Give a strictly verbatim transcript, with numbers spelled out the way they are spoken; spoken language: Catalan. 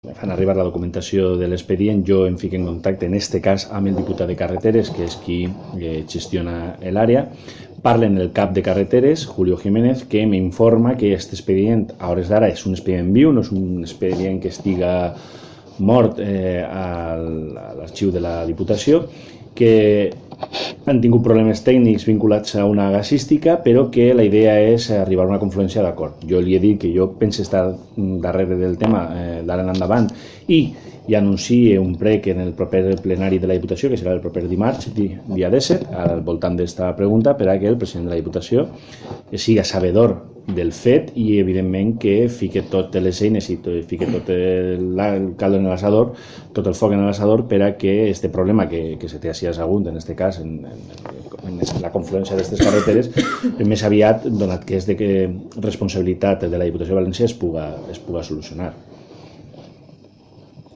fan arribar la documentació de l'expedient, jo em fico en contacte, en este cas, amb el diputat de Carreteres, que és qui eh, gestiona l'àrea. Parlen el cap de Carreteres, Julio Jiménez, que m'informa que aquest expedient, a hores d'ara, és un expedient viu, no és un expedient que estiga mort eh, a l'arxiu de la Diputació, que han tingut problemes tècnics vinculats a una gasística, però que la idea és arribar a una confluència d'acord. Jo li he dit que jo penso estar darrere del tema eh, d'ara en endavant i ja anuncie un prec en el proper plenari de la Diputació, que serà el proper dimarts, dia disset, al voltant d'esta pregunta, per a que el president de la Diputació siga sabedor del fet i, evidentment, que fique totes les eines i fique tot el caldo en l'assador, tot el foc en l'assador, per a que este problema que, que se té així assegut, en este cas, en, en, en la confluència d'aquestes carreteres, més aviat, donat que és de que responsabilitat de la Diputació de València, es puga, es puga solucionar.